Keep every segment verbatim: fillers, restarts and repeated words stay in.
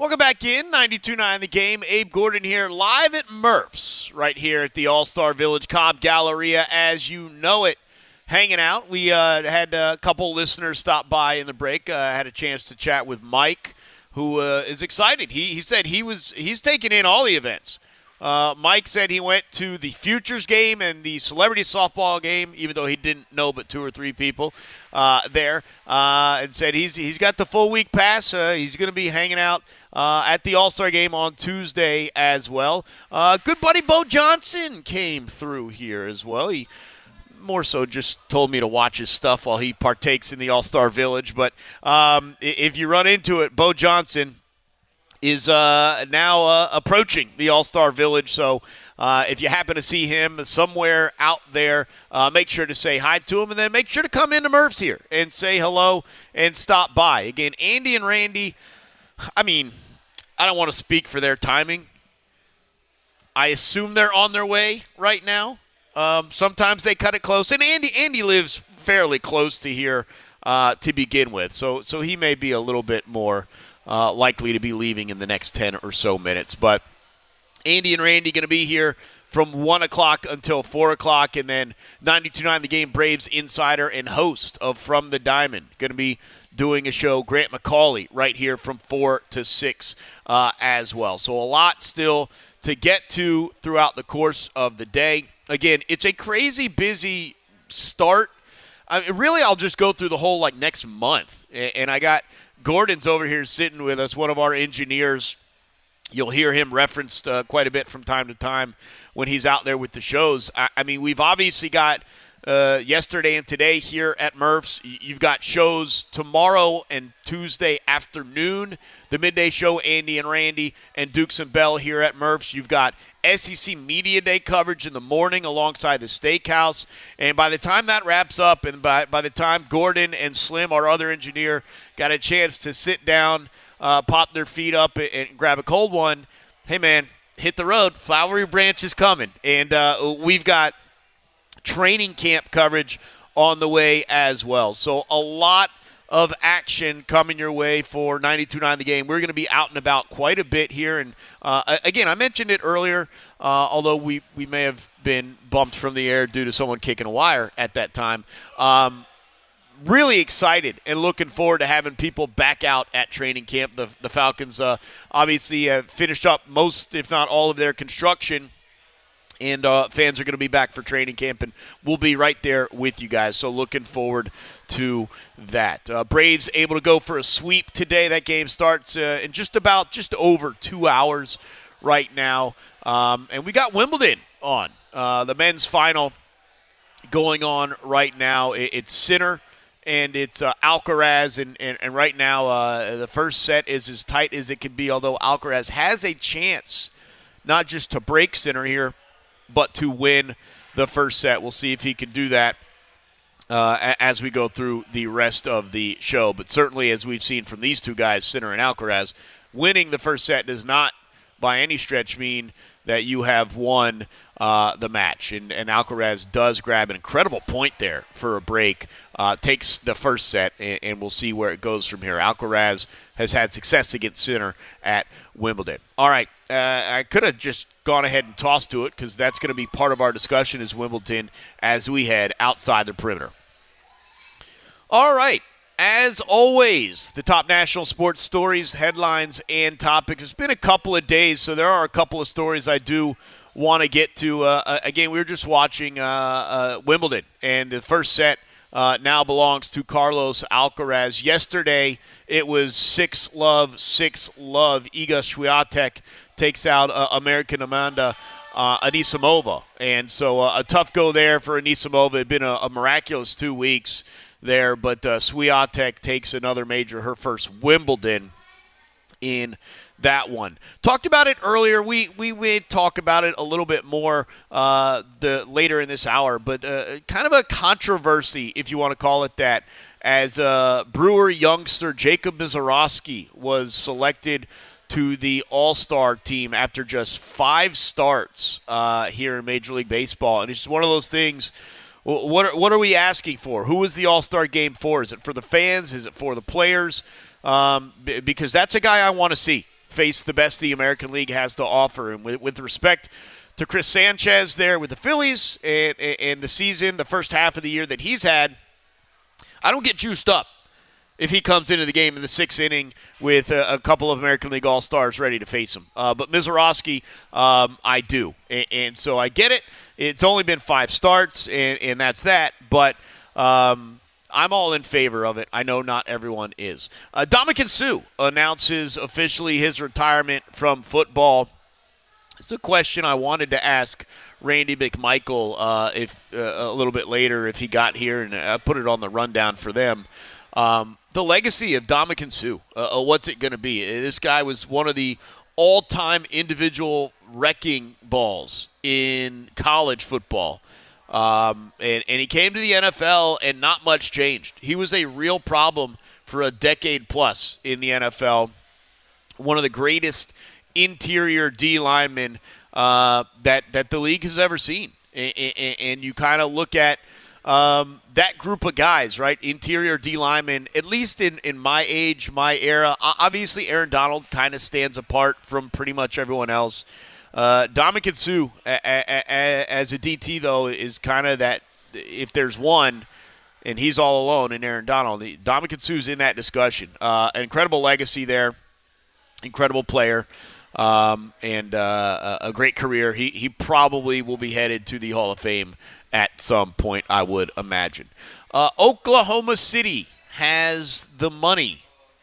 Welcome back in, ninety-two point nine The Game. Abe Gordon here, live at Murph's, right here at the All-Star Village Cobb Galleria, as you know it, hanging out. We uh, had a couple listeners stop by in the break. I uh, had a chance to chat with Mike, who uh, is excited. He he said he was he's taking in all the events. Uh, Mike said he went to the Futures game and the Celebrity Softball game, even though he didn't know but two or three people uh, there, uh, and said he's he's got the full week pass. Uh, he's going to be hanging out uh, at the All-Star game on Tuesday as well. Uh, good buddy Bo Johnson came through here as well. He more so just told me to watch his stuff while he partakes in the All-Star Village. But um, if you run into it, Bo Johnson is uh, now uh, approaching the All-Star Village. So uh, if you happen to see him somewhere out there, uh, make sure to say hi to him, and then make sure to come into Murph's here and say hello and stop by. Again, Andy and Randy, I mean, I don't want to speak for their timing. I assume they're on their way right now. Um, sometimes they cut it close. And Andy Andy lives fairly close to here uh, to begin with, so so he may be a little bit more Uh, likely to be leaving in the next ten or so minutes. But Andy and Randy going to be here from one o'clock until four o'clock, and then ninety-two point nine The Game Braves insider and host of From the Diamond going to be doing a show, Grant McCauley, right here from four to six uh, as well. So a lot still to get to throughout the course of the day. Again, it's a crazy busy start. I mean, really, I'll just go through the whole, like, next month. And I got Gordon's over here sitting with us, one of our engineers. You'll hear him referenced uh, quite a bit from time to time when he's out there with the shows. I, I mean, we've obviously got uh, yesterday and today here at Murph's. You've got shows tomorrow and Tuesday afternoon, the midday show, Andy and Randy, and Dukes and Bell here at Murph's. You've got S E C Media Day coverage in the morning alongside the Steakhouse. And by the time that wraps up, and by, by the time Gordon and Slim, our other engineer, got a chance to sit down, uh, pop their feet up, and, and grab a cold one, hey, man, hit the road. Flowery Branch is coming. And uh, we've got training camp coverage on the way as well. So a lot of action coming your way for ninety-two point nine The Game. We're going to be out and about quite a bit here. And, uh, again, I mentioned it earlier, uh, although we, we may have been bumped from the air due to someone kicking a wire at that time. Um, really excited and looking forward to having people back out at training camp. The, the Falcons uh, obviously have finished up most, if not all, of their construction. And uh, fans are going to be back for training camp, and we'll be right there with you guys. So looking forward to that. Uh, Braves able to go for a sweep today. That game starts uh, in just about just over two hours right now. Um, and we got Wimbledon on. Uh, the men's final going on right now. It, it's Sinner and it's uh, Alcaraz. And, and, and right now uh, the first set is as tight as it can be, although Alcaraz has a chance not just to break Sinner here, but to win the first set. We'll see if he can do that uh, as we go through the rest of the show. But certainly, as we've seen from these two guys, Sinner and Alcaraz, winning the first set does not by any stretch mean that you have won uh, the match. And, and Alcaraz does grab an incredible point there for a break, uh, takes the first set, and, and we'll see where it goes from here. Alcaraz has had success against Sinner at Wimbledon. All right, uh, I could have just gone ahead and tossed to it because that's going to be part of our discussion is Wimbledon as we head outside the perimeter. All right. As always, the top national sports stories, headlines, and topics. It's been a couple of days, so there are a couple of stories I do want to get to. Uh, again, we were just watching uh, uh, Wimbledon, and the first set uh, now belongs to Carlos Alcaraz. Yesterday, it was six love, six love. Iga Swiatek takes out uh, American Amanda uh, Anisimova. And so uh, a tough go there for Anisimova. It had been a, a miraculous two weeks there, but uh, Swiatek takes another major, her first Wimbledon in that one. Talked about it earlier. We we may talk about it a little bit more uh, the later in this hour, but uh, kind of a controversy, if you want to call it that, as uh, Brewer youngster Jacob Mizorowski was selected to the All-Star team after just five starts uh, here in Major League Baseball. And it's just one of those things. What are, what are we asking for? Who is the All-Star game for? Is it for the fans? Is it for the players? Um, because that's a guy I want to see face the best the American League has to offer. And with, with respect to Chris Sanchez there with the Phillies and, and the season, the first half of the year that he's had, I don't get juiced up if he comes into the game in the sixth inning with a, a couple of American League All-Stars ready to face him. Uh, but Misiorowski, um, I do. And, and so I get it. It's only been five starts, and, and that's that. But um, I'm all in favor of it. I know not everyone is. Uh, Ndamukong Suh announces officially his retirement from football. It's a question I wanted to ask Randy McMichael uh, if uh, a little bit later if he got here, and I put it on the rundown for them. Um, the legacy of Ndamukong Suh, uh, what's it going to be? This guy was one of the all-time individual wrecking balls in college football. Um, and, and he came to the N F L, and not much changed. He was a real problem for a decade plus in the N F L. One of the greatest interior D linemen uh, that, that the league has ever seen. And, and, and you kind of look at Um, that group of guys, right, interior D linemen, at least in, in my age, my era. Obviously, Aaron Donald kind of stands apart from pretty much everyone else. Uh, Ndamukong Suh, a, a, a, as a D T, though, is kind of that, if there's one, and he's all alone in Aaron Donald, Ndamukong Suh's in that discussion. Uh, an incredible legacy there, incredible player, um, and uh, a great career. He, he probably will be headed to the Hall of Fame at some point, I would imagine. Uh, Oklahoma City has the money.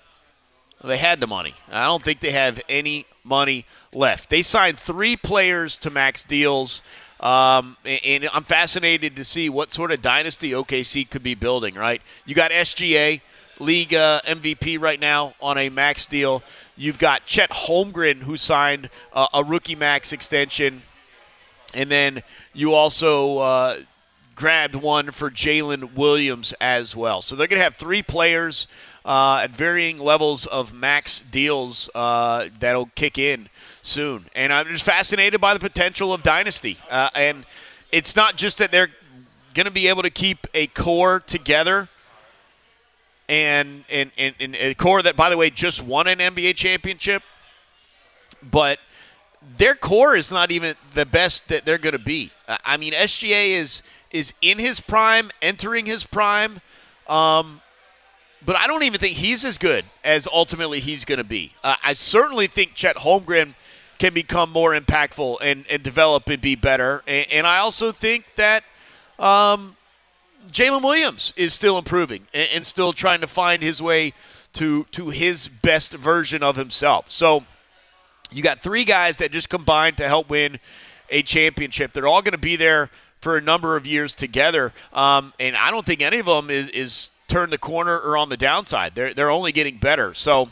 They had the money. I don't think they have any money left. They signed three players to max deals, um, and I'm fascinated to see what sort of dynasty O K C could be building, right? You got S G A, league uh, M V P right now, on a max deal. You've got Chet Holmgren, who signed uh, a rookie max extension. And then you also uh, grabbed one for Jalen Williams as well. So they're going to have three players uh, at varying levels of max deals uh, that'll kick in soon. And I'm just fascinated by the potential of dynasty. Uh, and it's not just that they're going to be able to keep a core together, and, and, and, and a core that, by the way, just won an N B A championship, but their core is not even the best that they're going to be. I mean, S G A is is in his prime, entering his prime, um, but I don't even think he's as good as ultimately he's going to be. Uh, I certainly think Chet Holmgren can become more impactful and, and develop and be better. And, and I also think that um, Jalen Williams is still improving and, and still trying to find his way to to his best version of himself. So you got three guys that just combined to help win a championship. They're all going to be there for a number of years together, um, and I don't think any of them is, is turned the corner or on the downside. They're they're only getting better. So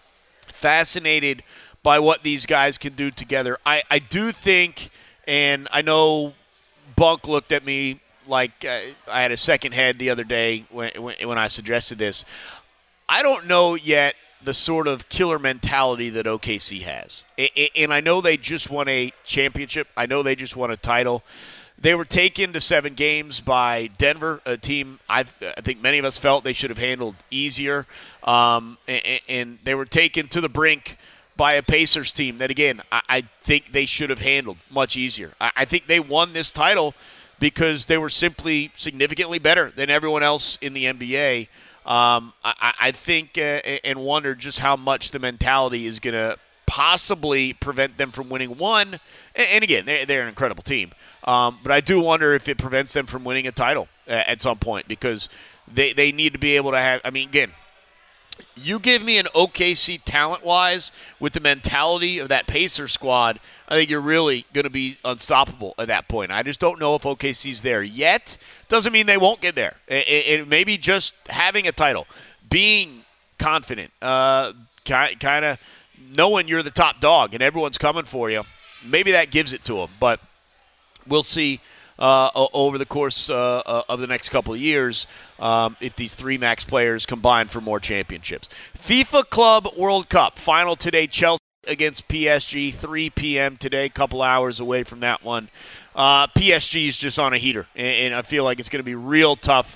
fascinated by what these guys can do together. I, I do think, and I know Bunk looked at me like uh, I had a second head the other day when, when when I suggested this. I don't know yet the sort of killer mentality that O K C has. And I know they just won a championship. I know they just won a title. They were taken to seven games by Denver, a team I think many of us felt they should have handled easier. Um, and they were taken to the brink by a Pacers team that, again, I think they should have handled much easier. I think they won this title because they were simply significantly better than everyone else in the N B A. Um, I, I think uh, and wonder just how much the mentality is going to possibly prevent them from winning one. And, and again, they're, they're an incredible team. Um, but I do wonder if it prevents them from winning a title at some point, because they, they need to be able to have – I mean, again, you give me an O K C talent-wise with the mentality of that Pacer squad, I think you're really going to be unstoppable at that point. I just don't know if O K C's there yet. Doesn't mean they won't get there. It, it, maybe just having a title, being confident, uh, kind of knowing you're the top dog and everyone's coming for you, maybe that gives it to them. But we'll see uh, over the course uh, of the next couple of years um, if these three max players combine for more championships. FIFA Club World Cup final today, Chelsea against P S G, three p.m. today, a couple hours away from that one. Uh, P S G is just on a heater, and, and I feel like it's going to be real tough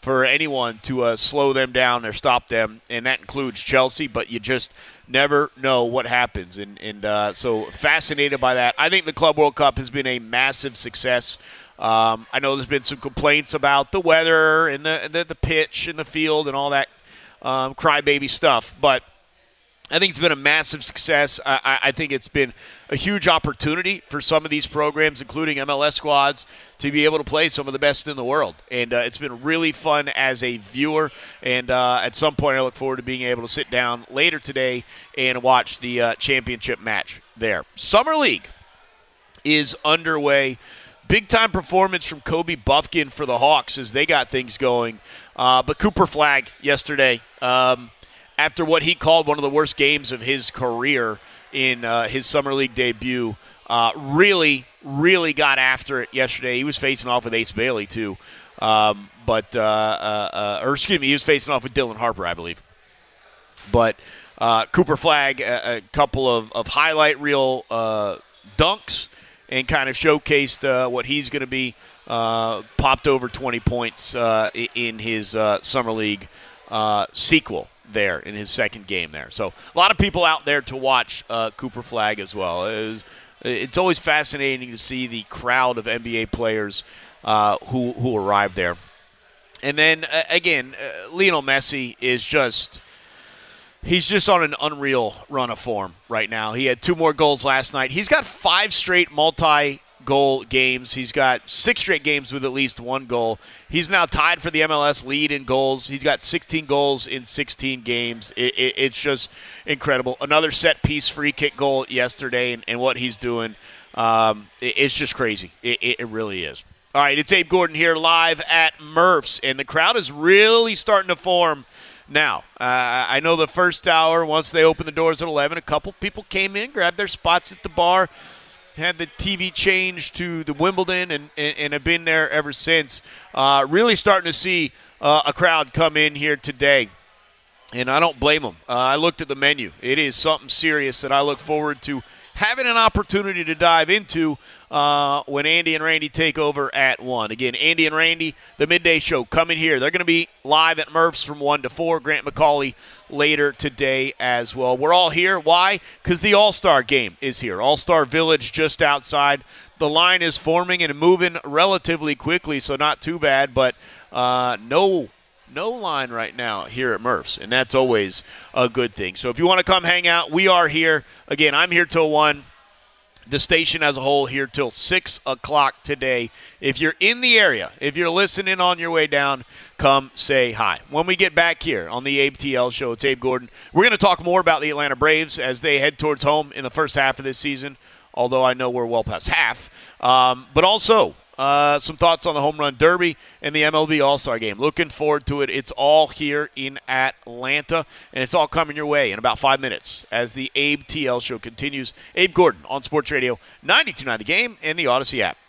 for anyone to uh, slow them down or stop them, and that includes Chelsea, but you just never know what happens. And, and uh, so fascinated by that. I think the Club World Cup has been a massive success. Um, I know there's been some complaints about the weather and the, the, the pitch and the field and all that um, crybaby stuff, but I think it's been a massive success. I, I think it's been a huge opportunity for some of these programs, including M L S squads, to be able to play some of the best in the world. And uh, it's been really fun as a viewer. And uh, at some point, I look forward to being able to sit down later today and watch the uh, championship match there. Summer League is underway. Big-time performance from Kobe Buffkin for the Hawks as they got things going. Uh, but Cooper Flagg yesterday, um, after what he called one of the worst games of his career in uh, his Summer League debut, uh, really, really got after it yesterday. He was facing off with Ace Bailey, too. Um, but, uh, uh, uh, or excuse me, he was facing off with Dylan Harper, I believe. But uh, Cooper Flagg, a, a couple of, of highlight reel uh, dunks, and kind of showcased uh, what he's going to be. Uh, popped over twenty points uh, in his uh, Summer League uh, sequel there in his second game there. So a lot of people out there to watch uh, Cooper Flagg as well. It was, it's always fascinating to see the crowd of N B A players uh, who, who arrive there. And then, uh, again, uh, Lionel Messi is just – he's just on an unreal run of form right now. He had two more goals last night. He's got five straight multi-goal games. He's got six straight games with at least one goal. He's now tied for the M L S lead in goals. He's got sixteen goals in sixteen games. It, it, it's just incredible. Another set-piece free kick goal yesterday, and, and what he's doing, um, it, it's just crazy. It, it, it really is. All right, it's Abe Gordon here live at Murph's, and the crowd is really starting to form. Now, uh, I know the first hour, once they opened the doors at eleven, a couple people came in, grabbed their spots at the bar, had the T V changed to the Wimbledon, and, and, and have been there ever since. Uh, really starting to see uh, a crowd come in here today, and I don't blame them. Uh, I looked at the menu. It is something serious that I look forward to having an opportunity to dive into uh, when Andy and Randy take over at one. Again, Andy and Randy, the midday show coming here. They're going to be live at Murph's from one to four. Grant McCauley later today as well. We're all here. Why? Because the All-Star game is here. All-Star Village just outside. The line is forming and moving relatively quickly, so not too bad, but uh, no No line right now here at Murph's, and that's always a good thing. So if you want to come hang out, we are here. Again, I'm here till one. The station as a whole here till six o'clock today. If you're in the area, if you're listening on your way down, come say hi. When we get back here on the Abe T L Show, it's Abe Gordon. We're going to talk more about the Atlanta Braves as they head towards home in the first half of this season, although I know we're well past half. Um, but also Uh, some thoughts on the Home Run Derby and the M L B All-Star Game. Looking forward to it. It's all here in Atlanta, and it's all coming your way in about five minutes as the Abe T L Show continues. Abe Gordon on Sports Radio ninety-two point nine The Game and the Odyssey app.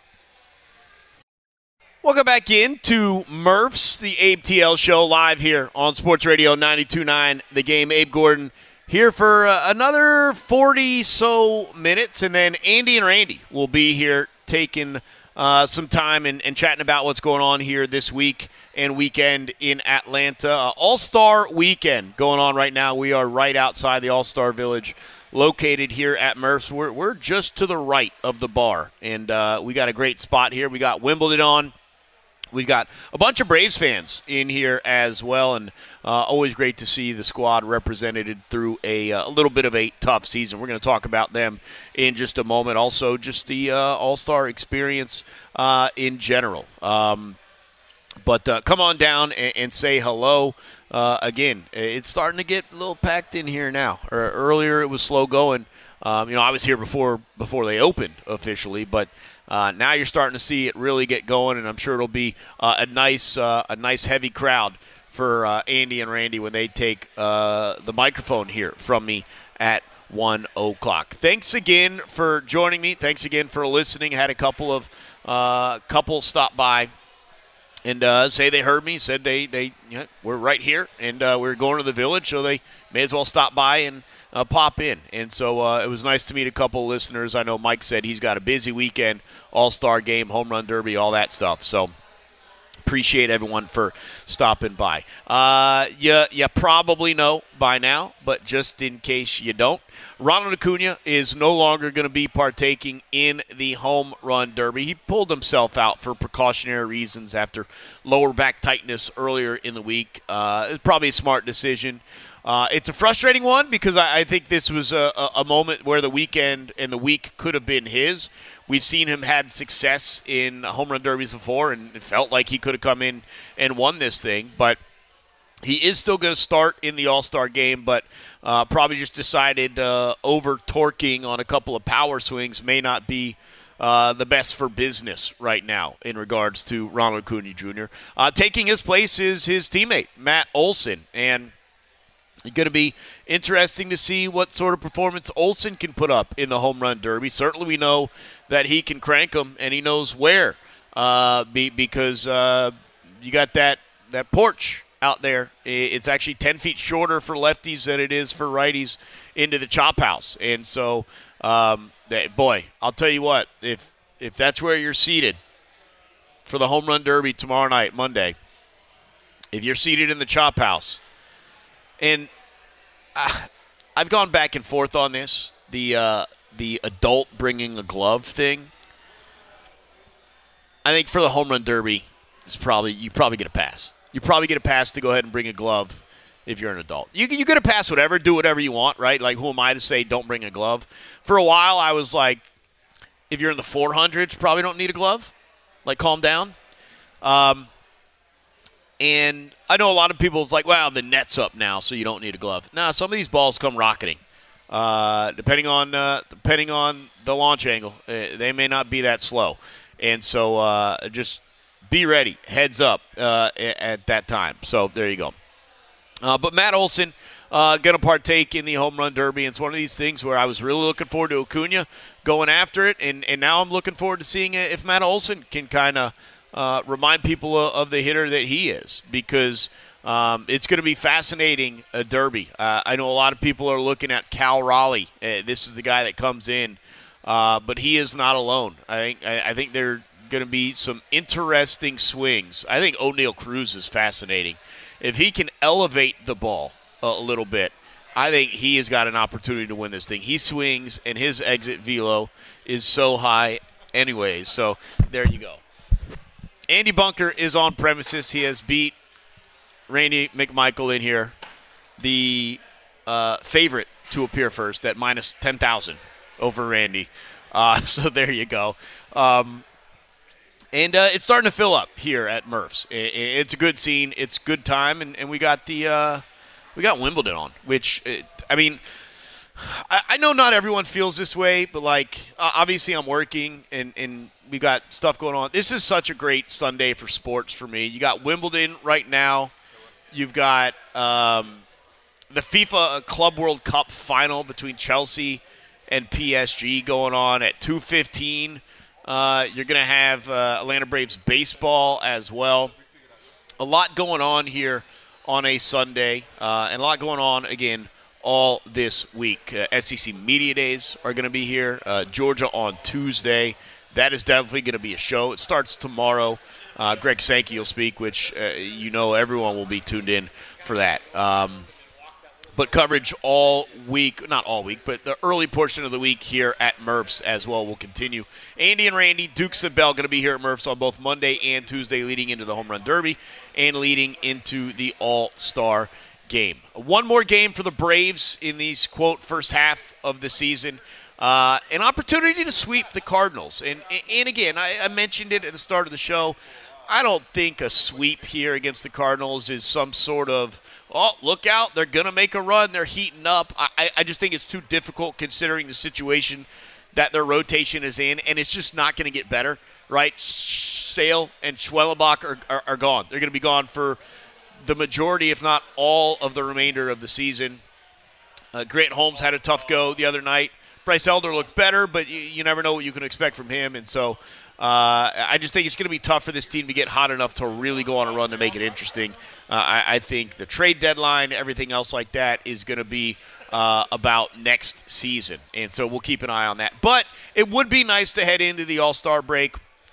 Welcome back in to Murph's, the Abe T L Show, live here on Sports Radio ninety-two point nine The Game. Abe Gordon here for uh, another forty-so minutes, and then Andy and Randy will be here taking Uh, some time and, and chatting about what's going on here this week and weekend in Atlanta. Uh, All-Star Weekend going on right now. We are right outside the All-Star Village, located here at Murph's. We're, we're just to the right of the bar, and uh, we got a great spot here. We got Wimbledon on. We've got a bunch of Braves fans in here as well, and uh, always great to see the squad represented through a, a little bit of a tough season. We're going to talk about them in just a moment. Also, just the uh, All-Star experience uh, in general. Um, but uh, come on down and, and say hello. Uh, again, it's starting to get a little packed in here now. Or earlier it was slow going. Um, you know, I was here before before they opened officially, but Uh, now you're starting to see it really get going, and I'm sure it'll be uh, a nice, uh, a nice heavy crowd for uh, Andy and Randy when they take uh, the microphone here from me at one o'clock. Thanks again for joining me. Thanks again for listening. Had a couple of uh, couple stop by and uh, say they heard me. Said they they you know, we're right here, and uh, we're going to the Village, so they may as well stop by and Uh, pop in. And so uh, it was nice to meet a couple of listeners. I know Mike said he's got a busy weekend, All-Star Game, Home Run Derby, all that stuff. So appreciate everyone for stopping by. Uh, you, you probably know by now, but just in case you don't, Ronald Acuna is no longer going to be partaking in the home run derby. He pulled himself out for precautionary reasons after lower back tightness earlier in the week. Uh, it's probably a smart decision. Uh, it's a frustrating one because I, I think this was a, a, a moment where the weekend and the week could have been his. We've seen him had success in home run derbies before, and it felt like he could have come in and won this thing. But he is still going to start in the All-Star game, but uh, probably just decided uh, over-torquing on a couple of power swings may not be uh, the best for business right now in regards to Ronald Acuna Junior Uh, taking his place is his teammate, Matt Olson, and it's going to be interesting to see what sort of performance Olson can put up in the home run derby. Certainly we know that he can crank them, and he knows where uh, be, because uh, you got that, that porch out there. It's actually ten feet shorter for lefties than it is for righties into the chop house. And so, um, that, boy, I'll tell you what, if if that's where you're seated for the home run derby tomorrow night, Monday, if you're seated in the chop house, and uh, I've gone back and forth on this, the uh, the adult bringing a glove thing. I think for the home run derby, it's probably you probably get a pass. You probably get a pass to go ahead and bring a glove if you're an adult. You you get a pass whatever, do whatever you want, right? Like, who am I to say don't bring a glove? For a while, I was like, if you're in the four hundreds, probably don't need a glove. Like, calm down. Um, and I know a lot of people, it's like, wow, the net's up now, so you don't need a glove. Nah, some of these balls come rocketing. Uh, depending on uh, depending on the launch angle, uh, they may not be that slow. And so uh, just be ready, heads up uh, at that time. So there you go. Uh, but Matt Olson uh, going to partake in the home run derby. It's one of these things where I was really looking forward to Acuna going after it, and, and now I'm looking forward to seeing if Matt Olson can kind of uh, remind people of, of the hitter that he is, because um, it's going to be fascinating, a derby. Uh, I know a lot of people are looking at Cal Raleigh. Uh, this is the guy that comes in, uh, but he is not alone. I think I, I think they're going to be some interesting swings. I think O'Neal Cruz is fascinating. If he can elevate the ball a little bit, I think he has got an opportunity to win this thing. He swings, and his exit velo is so high anyways. So there you go. Andy Bunker is on premises. He has beat Randy McMichael in here, the uh, favorite to appear first at minus ten thousand over Randy. Uh, so there you go. Um, And uh, it's starting to fill up here at Murph's. It's a good scene. It's good time, and, and we got the uh, we got Wimbledon on. Which it, I mean, I, I know not everyone feels this way, but like uh, obviously I'm working, and, and we got stuff going on. This is such a great Sunday for sports for me. You got Wimbledon right now. You've got um, the FIFA Club World Cup final between Chelsea and P S G going on at two fifteen. Uh, you're going to have uh, Atlanta Braves baseball as well. A lot going on here on a Sunday, uh, and a lot going on, again, all this week. Uh, S E C Media Days are going to be here. Uh, Georgia on Tuesday. That is definitely going to be a show. It starts tomorrow. Uh, Greg Sankey will speak, which uh, you know everyone will be tuned in for that. Um, But coverage all week, not all week, but the early portion of the week here at Murph's as well will continue. Andy and Randy, Dukes and Bell, going to be here at Murph's on both Monday and Tuesday, leading into the Home Run Derby and leading into the All-Star Game. One more game for the Braves in these, quote, first half of the season. Uh, an opportunity to sweep the Cardinals. And, and again, I, I mentioned it at the start of the show. I don't think a sweep here against the Cardinals is some sort of, oh, look out, they're going to make a run, they're heating up. I, I just think it's too difficult considering the situation that their rotation is in, and it's just not going to get better, right? Sale and Schwellenbach are, are, are gone. They're going to be gone for the majority, if not all, of the remainder of the season. Uh, Grant Holmes had a tough go the other night. Bryce Elder looked better, but you, you never know what you can expect from him, and so Uh, I just think it's going to be tough for this team to get hot enough to really go on a run to make it interesting. Uh, I, I think the trade deadline, everything else like that, is going to be uh, about next season. And so we'll keep an eye on that. But it would be nice to head into the All-Star break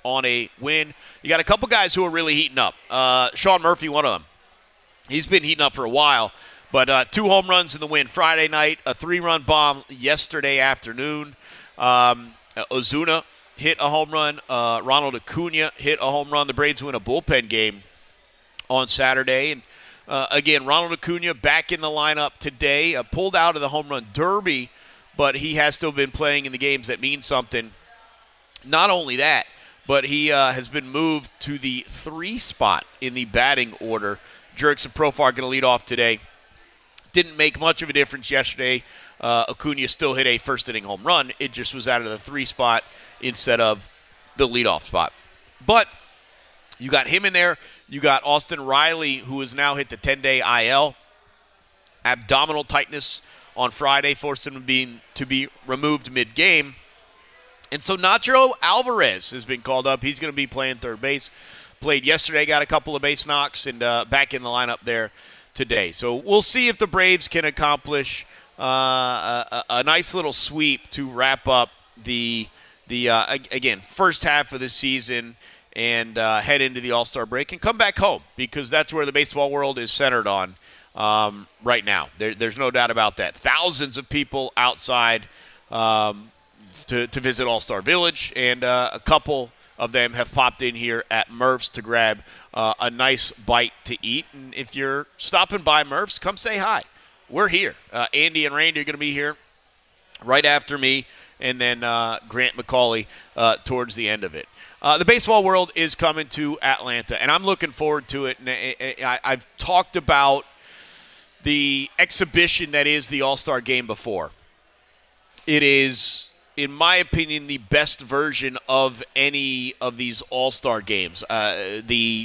on a win. You got a couple guys who are really heating up. Uh, Sean Murphy, one of them. He's been heating up for a while. But uh, two home runs in the win Friday night, a three-run bomb yesterday afternoon. Um, Ozuna hit a home run. Uh, Ronald Acuna hit a home run. The Braves win a bullpen game on Saturday. And, uh, again, Ronald Acuna back in the lineup today. Uh, pulled out of the home run derby, but he has still been playing in the games that mean something. Not only that, but he uh, has been moved to the three spot in the batting order. Jurickson Profar going to lead off today. Didn't make much of a difference yesterday. Uh, Acuna still hit a first-inning home run. It just was out of the three spot instead of the leadoff spot. But you got him in there. You got Austin Riley, who has now hit the ten-day I L. Abdominal tightness on Friday forced him to be, to be removed mid-game. And so Nacho Alvarez has been called up. He's going to be playing third base. Played yesterday, got a couple of base knocks, and uh, back in the lineup there today. So we'll see if the Braves can accomplish uh, a, a nice little sweep to wrap up the, the uh, again, first half of the season and uh, head into the All-Star break and come back home, because that's where the baseball world is centered on um, right now. There, there's no doubt about that. Thousands of people outside um, to, to visit All-Star Village, and uh, a couple of them have popped in here at Murph's to grab uh, a nice bite to eat. And if you're stopping by Murph's, come say hi. We're here. Uh, Andy and Randy are going to be here right after me, and then uh, Grant McCauley uh, towards the end of it. Uh, the baseball world is coming to Atlanta, and I'm looking forward to it. And I, I've talked about the exhibition that is the All-Star Game before. It is, in my opinion, the best version of any of these All-Star games. Uh, the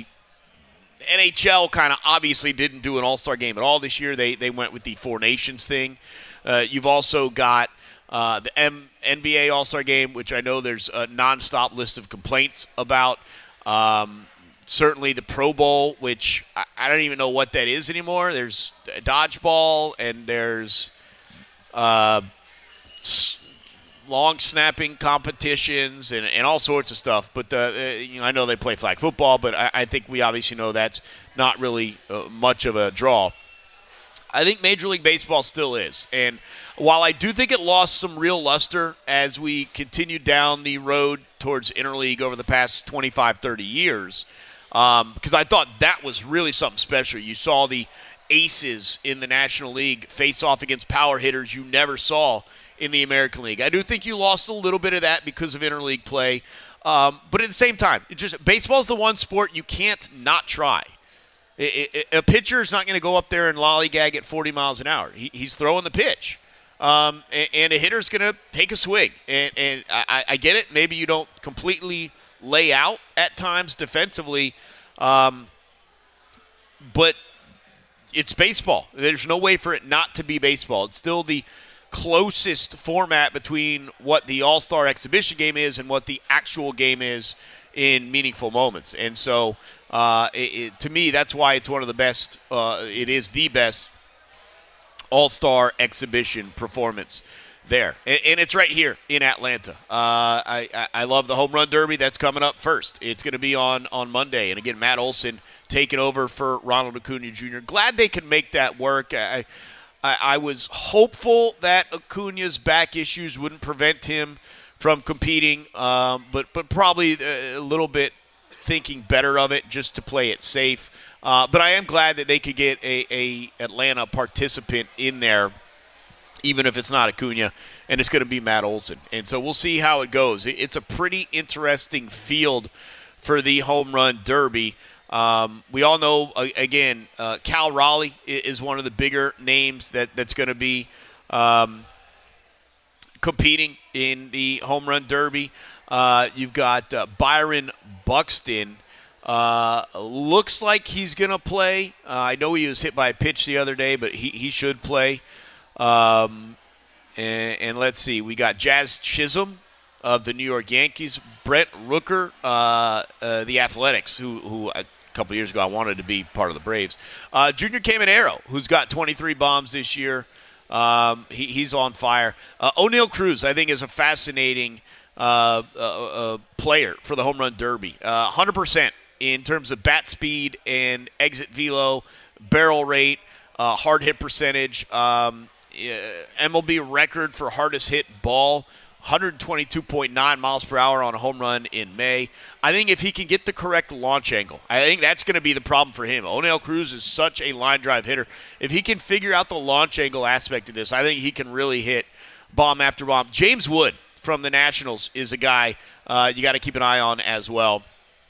N H L kind of obviously didn't do an All-Star game at all this year. They they went with the Four Nations thing. Uh, you've also got uh, the M- N B A All-Star game, which I know there's a nonstop list of complaints about. Um, certainly the Pro Bowl, which I, I don't even know what that is anymore. There's dodgeball, and there's uh, long snapping competitions and, and all sorts of stuff. But uh, you know, I know they play flag football, but I, I think we obviously know that's not really uh, much of a draw. I think Major League Baseball still is. And while I do think it lost some real luster as we continued down the road towards interleague over the past twenty-five, thirty years, um, because I thought that was really something special. You saw the aces in the National League face off against power hitters you never saw in the American League. I do think you lost a little bit of that because of interleague play. Um, but at the same time, it just baseball's the one sport you can't not try. It, it, a pitcher is not going to go up there and lollygag at forty miles an hour. He, he's throwing the pitch. Um, and, and a hitter's going to take a swing. And, and I, I get it. Maybe you don't completely lay out at times defensively. Um, but it's baseball. There's no way for it not to be baseball. It's still the closest format between what the All-Star exhibition game is and what the actual game is in meaningful moments. And so uh, it, it, to me, that's why it's one of the best, uh, it is the best All-Star exhibition performance there. And, and it's right here in Atlanta. Uh, I, I, I love the Home Run Derby. That's coming up first. It's going to be on, on Monday. And again, Matt Olson taking over for Ronald Acuna Junior Glad they can make that work. I, I, I was hopeful that Acuna's back issues wouldn't prevent him from competing, um, but but probably a little bit thinking better of it just to play it safe. Uh, but I am glad that they could get a, a Atlanta participant in there, even if it's not Acuna, and it's going to be Matt Olson. And so we'll see how it goes. It's a pretty interesting field for the Home Run Derby. Um, we all know, uh, again, uh, Cal Raleigh is one of the bigger names that, that's going to be um, competing in the Home Run Derby. Uh, you've got uh, Byron Buxton. Uh, looks like he's going to play. Uh, I know he was hit by a pitch the other day, but he, he should play. Um, and, and let's see. We got Jazz Chisholm of the New York Yankees. Brent Rooker, uh, uh, the Athletics, who, who a couple years ago I wanted to be part of the Braves. Uh, Junior Caminero, who's got twenty-three bombs this year. Um, he, he's on fire. Uh, O'Neal Cruz, I think, is a fascinating uh, uh, uh, player for the home run derby. Uh, one hundred percent in terms of bat speed and exit velo, barrel rate, uh, hard hit percentage, um, M L B record for hardest hit ball, one twenty-two point nine miles per hour on a home run in May. I think if he can get the correct launch angle, I think that's going to be the problem for him. Oneil Cruz is such a line drive hitter. If he can figure out the launch angle aspect of this, I think he can really hit bomb after bomb. James Wood from the Nationals is a guy uh, you got to keep an eye on as well.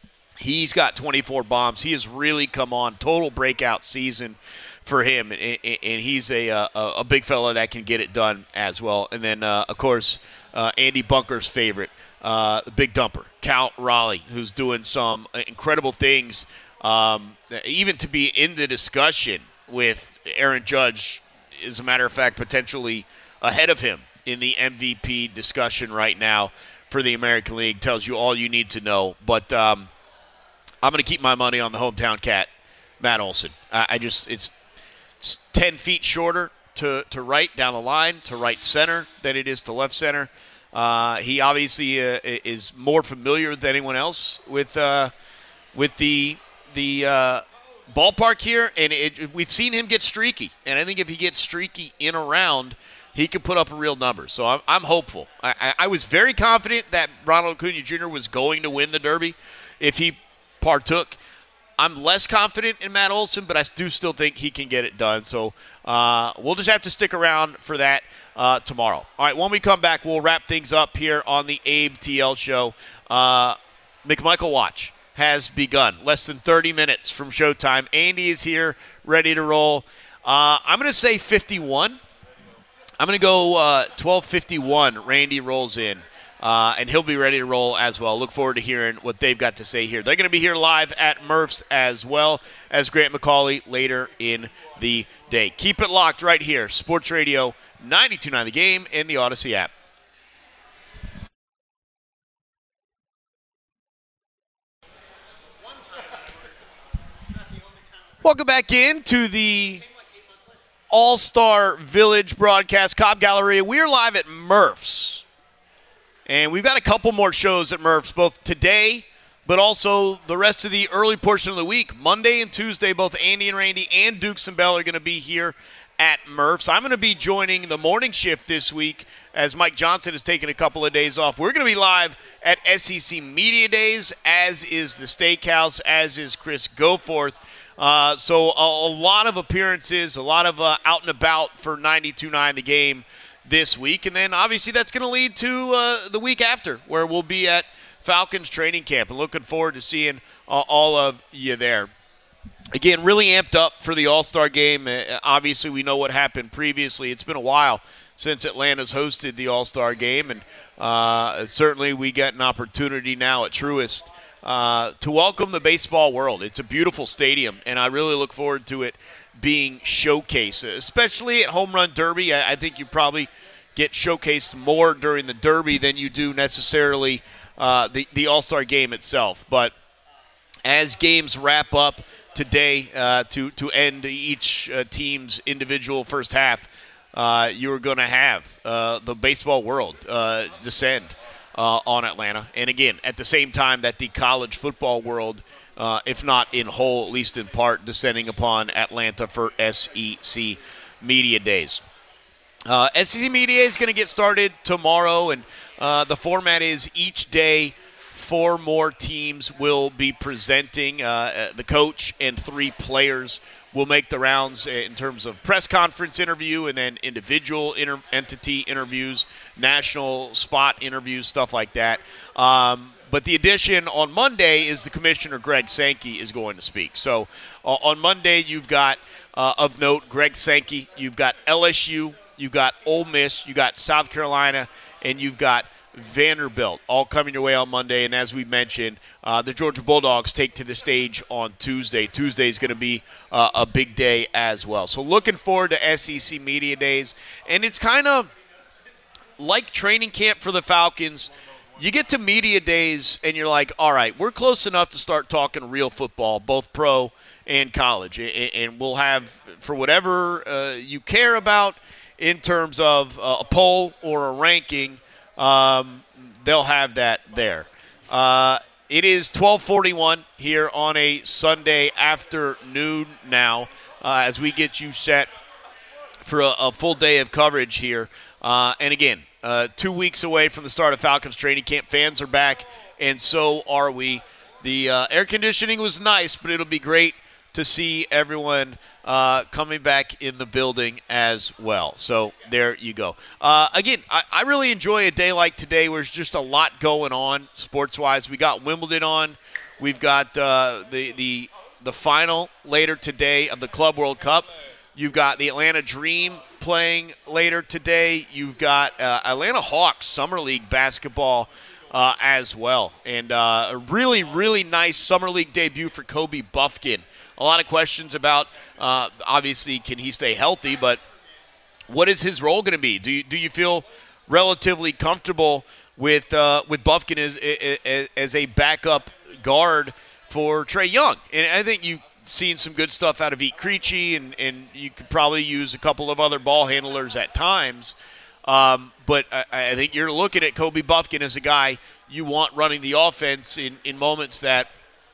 He's got twenty-four bombs. He has really come on. Total breakout season for him, and, and he's a, a a big fella that can get it done as well. And then, uh, of course, uh, Andy Bunker's favorite, uh, the big dumper, Cal Raleigh, who's doing some incredible things, um, even to be in the discussion with Aaron Judge, as a matter of fact, potentially ahead of him in the M V P discussion right now for the American League, tells you all you need to know. But um, I'm going to keep my money on the hometown cat, Matt Olson. I, I just it's, it's ten feet shorter to, to right down the line, to right center than it is to left center. Uh, he obviously uh, is more familiar than anyone else with uh, with the the uh, ballpark here, and it, we've seen him get streaky. And I think if he gets streaky in a round, he can put up a real number. So I'm, I'm hopeful. I, I, I was very confident that Ronald Acuna Junior was going to win the Derby if he partook. I'm less confident in Matt Olson, but I do still think he can get it done. So uh, we'll just have to stick around for that uh, tomorrow. All right, when we come back, we'll wrap things up here on the Abe T L Show. Uh, McMichael Watch has begun. Less than thirty minutes from showtime. Andy is here, ready to roll. Uh, I'm going to say fifty-one. I'm going to go uh, twelve fifty-one. Randy rolls in. Uh, and he'll be ready to roll as well. Look forward to hearing what they've got to say here. They're going to be here live at Murph's as well as Grant McCauley later in the day. Keep it locked right here. Sports Radio ninety-two point nine The Game and the Odyssey app. Welcome back in to the All-Star Village broadcast, Cobb Galleria. We're live at Murph's. And we've got a couple more shows at Murph's, both today, but also the rest of the early portion of the week. Monday and Tuesday, both Andy and Randy and Dukes and Bell are going to be here at Murph's. I'm going to be joining the morning shift this week as Mike Johnson has taken a couple of days off. We're going to be live at S E C Media Days, as is the Steakhouse, as is Chris Goforth. Uh, so a, a lot of appearances, a lot of uh, out and about for ninety-two point nine The Game this week, and then obviously that's going to lead to uh, the week after, where we'll be at Falcons training camp, and looking forward to seeing uh, all of you there. Again, really amped up for the All-Star game. Uh, obviously, we know what happened previously. It's been a while since Atlanta's hosted the All-Star game, and uh, certainly we get an opportunity now at Truist uh, to welcome the baseball world. It's a beautiful stadium, and I really look forward to it being showcased, especially at Home Run Derby. I, I think you probably get showcased more during the Derby than you do necessarily uh, the, the All-Star game itself. But as games wrap up today uh, to, to end each uh, team's individual first half, uh, you're going to have uh, the baseball world uh, descend uh, on Atlanta. And again, at the same time that the college football world, Uh, if not in whole, at least in part, descending upon Atlanta for S E C Media Days. Uh, S E C Media is going to get started tomorrow, and uh, the format is each day four more teams will be presenting. Uh, the coach and three players will make the rounds in terms of press conference interview, and then individual inter- entity interviews, national spot interviews, stuff like that. Um, But the addition on Monday is the Commissioner Greg Sankey is going to speak. So uh, on Monday you've got, uh, of note, Greg Sankey. You've got L S U, you've got Ole Miss, you've got South Carolina, and you've got Vanderbilt all coming your way on Monday. And as we mentioned, uh, the Georgia Bulldogs take to the stage on Tuesday. Tuesday is going to be uh, a big day as well. So looking forward to S E C Media Days. And it's kind of like training camp for the Falcons. You get to media days and you're like, all right, we're close enough to start talking real football, both pro and college. And we'll have, for whatever uh, you care about in terms of uh, a poll or a ranking, um, they'll have that there. Uh, it is twelve forty-one here on a Sunday afternoon now uh, as we get you set for a, a full day of coverage here. Uh, and again, uh, two weeks away from the start of Falcons training camp. Fans are back, and so are we. The uh, air conditioning was nice, but it'll be great to see everyone uh, coming back in the building as well. So there you go. Uh, again, I, I really enjoy a day like today where there's just a lot going on sports-wise. We got Wimbledon on. We've got uh, the, the, the final later today of the Club World Cup. You've got the Atlanta Dream playing later today. You've got uh, Atlanta Hawks Summer League basketball uh, as well. And uh, a really, really nice Summer League debut for Kobe Buffkin. A lot of questions about, uh, obviously, can he stay healthy, but what is his role going to be? Do you, do you feel relatively comfortable with uh, with Buffkin as, as, as a backup guard for Trae Young? And I think you've seen some good stuff out of Vit Krejci, and, and you could probably use a couple of other ball handlers at times. Um, but I, I think you're looking at Kobe Buffkin as a guy you want running the offense in, in moments that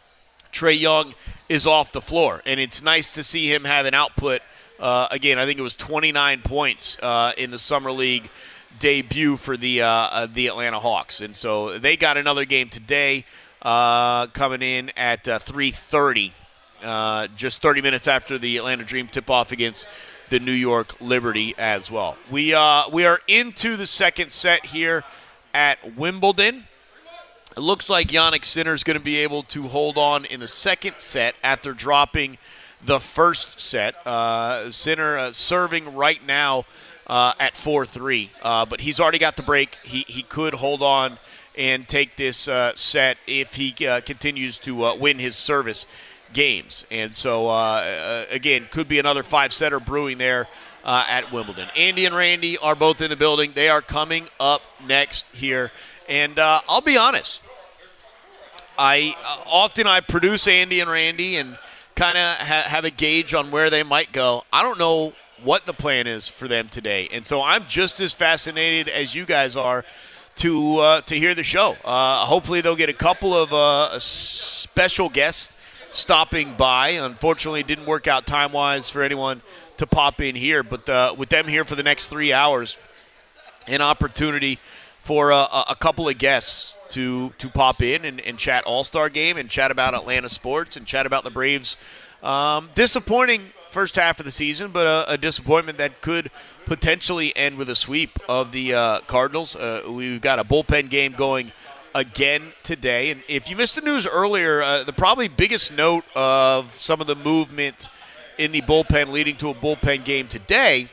Trae Young is off the floor. And it's nice to see him have an output. Uh, again, I think it was twenty-nine points uh, in the Summer League debut for the uh, uh, the Atlanta Hawks. And so they got another game today uh, coming in at uh, three thirty, uh, just thirty minutes after the Atlanta Dream tip-off against the New York Liberty as well. We, uh, we are into the second set here at Wimbledon. It looks like Jannik Sinner is going to be able to hold on in the second set after dropping the first set. Uh, Sinner uh, serving right now uh, at four three, uh, but he's already got the break. He he could hold on and take this uh, set if he uh, continues to uh, win his service games. And so, uh, again, could be another five-setter brewing there uh, at Wimbledon. Andy and Randy are both in the building. They are coming up next here. And uh, I'll be honest, I uh, often I produce Andy and Randy and kind of ha- have a gauge on where they might go. I don't know what the plan is for them today, and so I'm just as fascinated as you guys are to uh, to hear the show. Uh, hopefully, they'll get a couple of uh, special guests stopping by. Unfortunately, it didn't work out time wise for anyone to pop in here, but uh, with them here for the next three hours, an opportunity for uh, a couple of guests to to pop in and, and chat All-Star Game and chat about Atlanta sports and chat about the Braves. Um, disappointing first half of the season, but a, a disappointment that could potentially end with a sweep of the uh, Cardinals. Uh, we've got a bullpen game going again today. And if you missed the news earlier, uh, the probably biggest note of some of the movement in the bullpen leading to a bullpen game today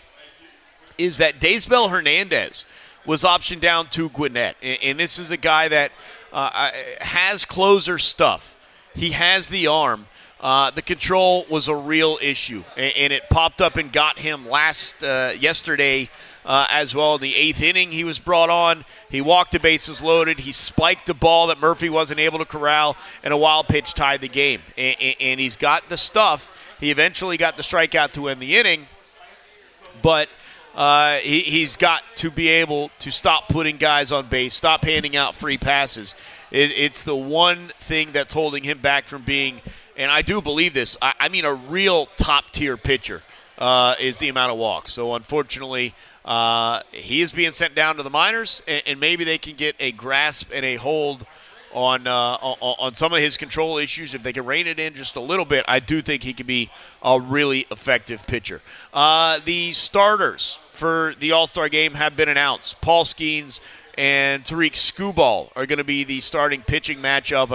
is that Daysbel Hernandez was optioned down to Gwinnett. And, and this is a guy that uh, has closer stuff. He has the arm. Uh, the control was a real issue, and, and it popped up and got him last uh, yesterday uh, as well. In the eighth inning, he was brought on. He walked the bases loaded. He spiked a ball that Murphy wasn't able to corral, and a wild pitch tied the game. And, and, and he's got the stuff. He eventually got the strikeout to end the inning, but Uh, he, he's got to be able to stop putting guys on base, stop handing out free passes. It, it's the one thing that's holding him back from being, and I do believe this, I, I mean a real top-tier pitcher uh, is the amount of walks. So, unfortunately, uh, he is being sent down to the minors, and, and maybe they can get a grasp and a hold on uh, on, on some of his control issues. If they can rein it in just a little bit, I do think he could be a really effective pitcher. Uh, the starters for the All-Star Game have been announced. Paul Skeens and Tariq Skubal are going to be the starting pitching matchup.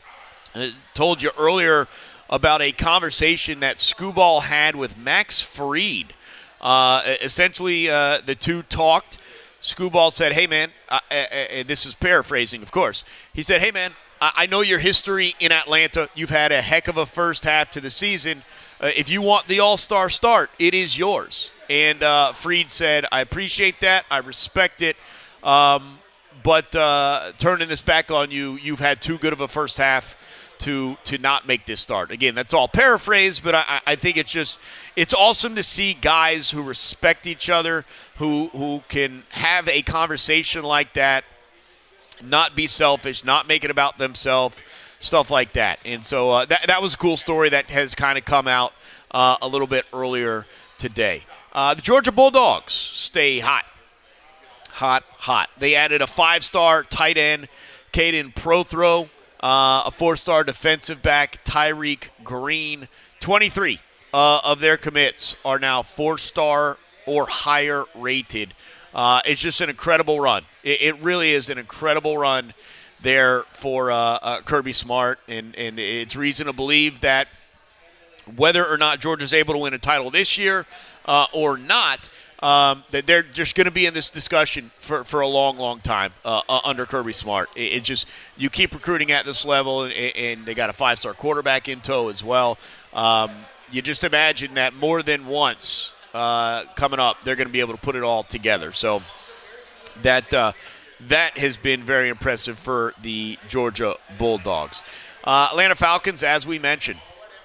I told you earlier about a conversation that Skubal had with Max Fried. Uh, essentially, uh, the two talked. Skubal said, hey, man, uh, uh, uh, this is paraphrasing, of course. He said, hey, man, I, I know your history in Atlanta. You've had a heck of a first half to the season. Uh, if you want the all-star start, it is yours. And uh, Fried said, I appreciate that. I respect it. Um, but uh, turning this back on you, you've had too good of a first half to to not make this start. Again, that's all paraphrased, but I, I think it's just it's awesome to see guys who respect each other, who who can have a conversation like that not be selfish, not make it about themselves, stuff like that. And so uh, that, that was a cool story that has kind of come out uh, a little bit earlier today. Uh, the Georgia Bulldogs stay hot. Hot, hot. They added a five-star tight end, Caden Prothro, uh, a four-star defensive back, Tyreek Green. twenty-three uh, of their commits are now four-star or higher rated. Uh, it's just an incredible run. It, it really is an incredible run there for uh, uh, Kirby Smart, and, and it's reason to believe that whether or not Georgia's able to win a title this year uh, or not, um, that they're just going to be in this discussion for, for a long, long time uh, uh, under Kirby Smart. It, it just you keep recruiting at this level, and, and they got a five-star quarterback in tow as well. Um, you just imagine that more than once uh, coming up, they're going to be able to put it all together. So that uh, that has been very impressive for the Georgia Bulldogs. Uh, Atlanta Falcons, as we mentioned,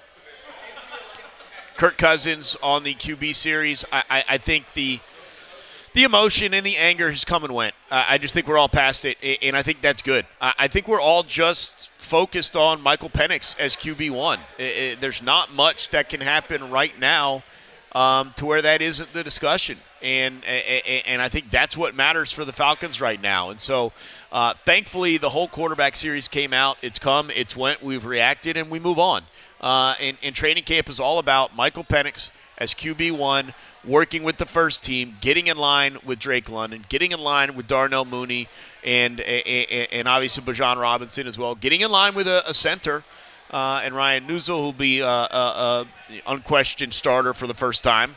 Kirk Cousins on the Q B series. I, I, I think the the emotion and the anger has come and went. Uh, I just think we're all past it, and I think that's good. I, I think we're all just focused on Michael Penix as Q B one. It, it, there's not much that can happen right now um, to where that isn't the discussion, and, and and I think that's what matters for the Falcons right now. And so, uh, thankfully, the whole quarterback series came out. It's come, it's went, we've reacted, and we move on. Uh, and, and training camp is all about Michael Penix as Q B one, working with the first team, getting in line with Drake London, getting in line with Darnell Mooney, and and, and obviously Bijan Robinson as well, getting in line with a, a center, uh, and Ryan Nuzul, who'll be a, a, a unquestioned starter for the first time,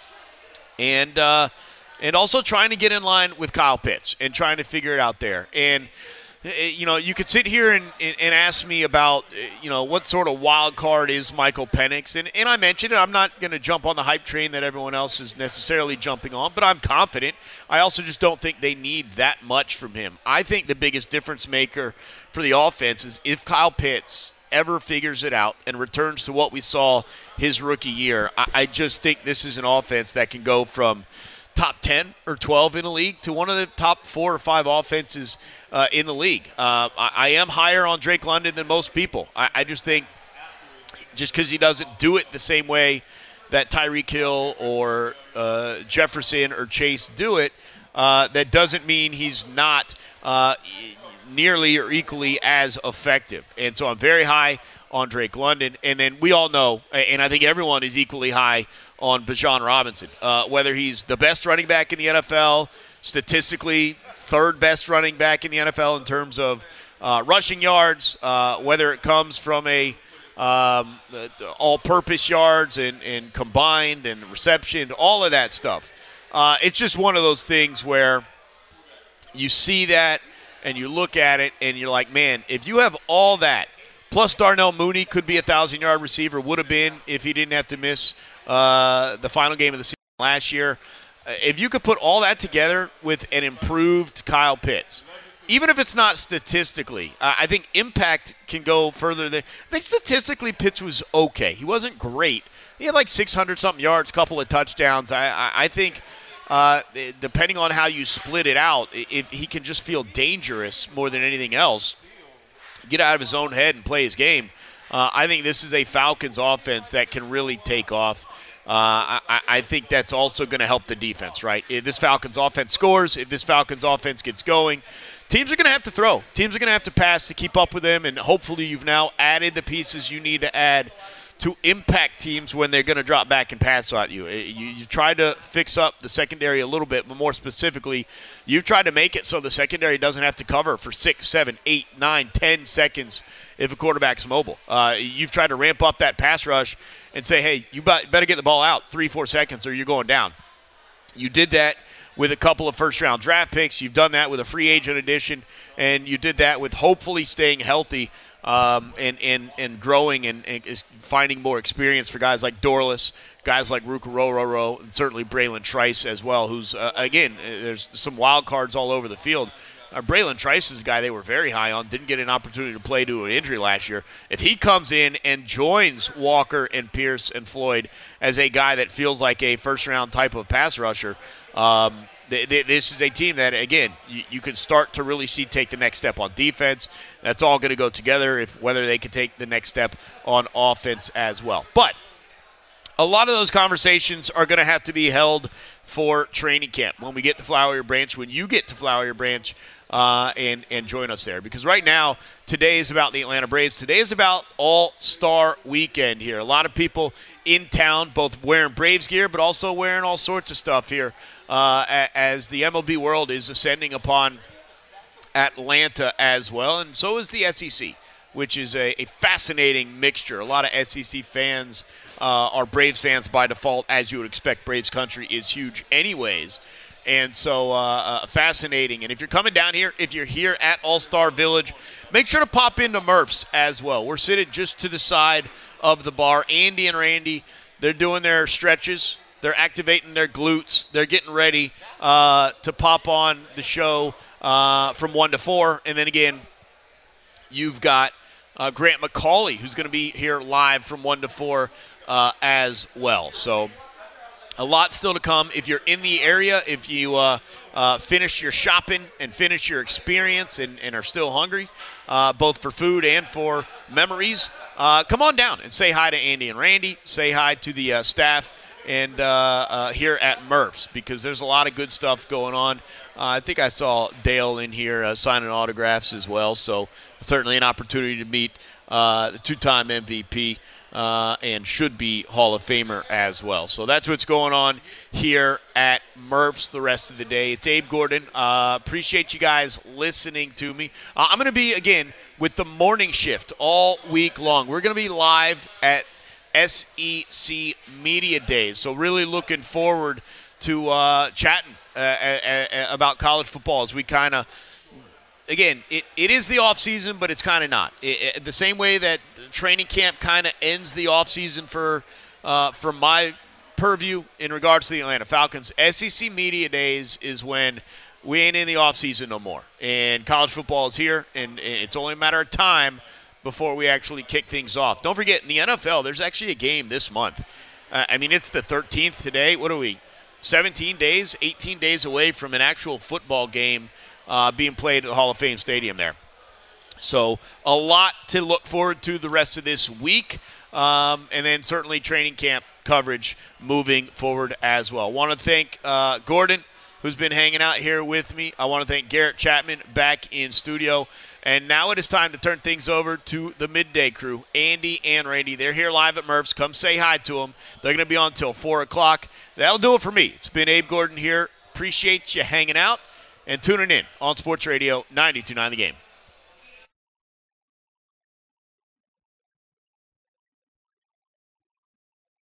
and uh, and also trying to get in line with Kyle Pitts and trying to figure it out there. And you know, you could sit here and, and ask me about, you know, what sort of wild card is Michael Penix. And, and I mentioned it. I'm not going to jump on the hype train that everyone else is necessarily jumping on, but I'm confident. I also just don't think they need that much from him. I think the biggest difference maker for the offense is if Kyle Pitts ever figures it out and returns to what we saw his rookie year, I, I just think this is an offense that can go from top ten or twelve in the league to one of the top four or five offenses uh, in the league. Uh, I, I am higher on Drake London than most people. I, I just think just because he doesn't do it the same way that Tyreek Hill or uh, Jefferson or Chase do it, uh, that doesn't mean he's not uh, nearly or equally as effective. And so I'm very high on Drake London. And then we all know, and I think everyone is equally high on Bijan Robinson, uh, whether he's the best running back in the N F L, statistically third best running back in the N F L in terms of uh, rushing yards, uh, whether it comes from a um, all-purpose yards and, and combined and reception, all of that stuff. Uh, it's just one of those things where you see that and you look at it and you're like, man, if you have all that, plus Darnell Mooney could be a thousand-yard receiver, would have been if he didn't have to miss Uh, the final game of the season last year. Uh, if you could put all that together with an improved Kyle Pitts, even if it's not statistically, uh, I think impact can go further than. I think statistically Pitts was okay. He wasn't great. He had like six hundred something yards, couple of touchdowns. I, I, I think uh, depending on how you split it out, if he can just feel dangerous more than anything else, get out of his own head and play his game. Uh, I think this is a Falcons offense that can really take off. Uh, I, I think that's also going to help the defense, right? If this Falcons offense scores, if this Falcons offense gets going, teams are going to have to throw. Teams are going to have to pass to keep up with them, and hopefully you've now added the pieces you need to add to impact teams when they're going to drop back and pass at you. you. You've tried to fix up the secondary a little bit, but more specifically, you've tried to make it so the secondary doesn't have to cover for six, seven, eight, nine, ten seconds if a quarterback's mobile. Uh, you've tried to ramp up that pass rush and say, hey, you better get the ball out three, four seconds or you're going down. You did that with a couple of first-round draft picks. You've done that with a free agent addition, and you did that with hopefully staying healthy um, and, and, and growing and, and finding more experience for guys like Dorless, guys like Ruka Rororo, and certainly Braylon Trice as well, who's, uh, again, there's some wild cards all over the field. Uh, Braylon Trice is a guy they were very high on, didn't get an opportunity to play due to an injury last year. If he comes in and joins Walker and Pierce and Floyd as a guy that feels like a first-round type of pass rusher, um, th- th- this is a team that, again, you, you can start to really see take the next step on defense. That's all going to go together, if whether they can take the next step on offense as well. But a lot of those conversations are going to have to be held for training camp when we get to Flowery Branch, when you get to Flowery Branch, uh, and, and join us there. Because right now, today is about the Atlanta Braves. Today is about All-Star Weekend here. A lot of people in town, both wearing Braves gear, but also wearing all sorts of stuff here uh, as the M L B world is ascending upon Atlanta as well. And so is the S E C, which is a, a fascinating mixture. A lot of S E C fans uh, are Braves fans by default, as you would expect. Braves country is huge anyways. And so uh, uh, fascinating. And if you're coming down here, if you're here at All-Star Village, make sure to pop into Murph's as well. We're sitting just to the side of the bar. Andy and Randy, they're doing their stretches. They're activating their glutes. They're getting ready uh, to pop on the show uh, from one to four. And then again, you've got uh, Grant McCauley, who's going to be here live from one to four uh, as well. So a lot still to come. If you're in the area, if you uh, uh, finish your shopping and finish your experience and, and are still hungry, uh, both for food and for memories, uh, come on down and say hi to Andy and Randy. Say hi to the uh, staff and uh, uh, here at Murph's, because there's a lot of good stuff going on. Uh, I think I saw Dale in here uh, signing autographs as well, so certainly an opportunity to meet uh, the two-time M V P. Uh, and should be Hall of Famer as well. So that's what's going on here at Murph's the rest of the day. It's Abe Gordon. Uh, appreciate you guys listening to me. Uh, I'm going to be, again, with the morning shift all week long. We're going to be live at S E C Media Days. So really looking forward to uh, chatting uh, uh, uh, about college football as we kind of, again, it, it is the offseason, but it's kind of not. It, it, the same way that training camp kind of ends the offseason for uh, from my purview in regards to the Atlanta Falcons, S E C Media Days is when we ain't in the offseason no more. And college football is here, and, and it's only a matter of time before we actually kick things off. Don't forget, in the N F L, there's actually a game this month. Uh, I mean, it's the thirteenth today. What are we, seventeen days, eighteen days away from an actual football game Uh, being played at the Hall of Fame Stadium there. So a lot to look forward to the rest of this week, um, and then certainly training camp coverage moving forward as well. I want to thank uh, Gordon, who's been hanging out here with me. I want to thank Garrett Chapman back in studio. And now it is time to turn things over to the midday crew, Andy and Randy. They're here live at Murph's. Come say hi to them. They're going to be on until four o'clock. That'll do it for me. It's been Abe Gordon here. Appreciate you hanging out and tuning in on Sports Radio ninety-two point nine The Game.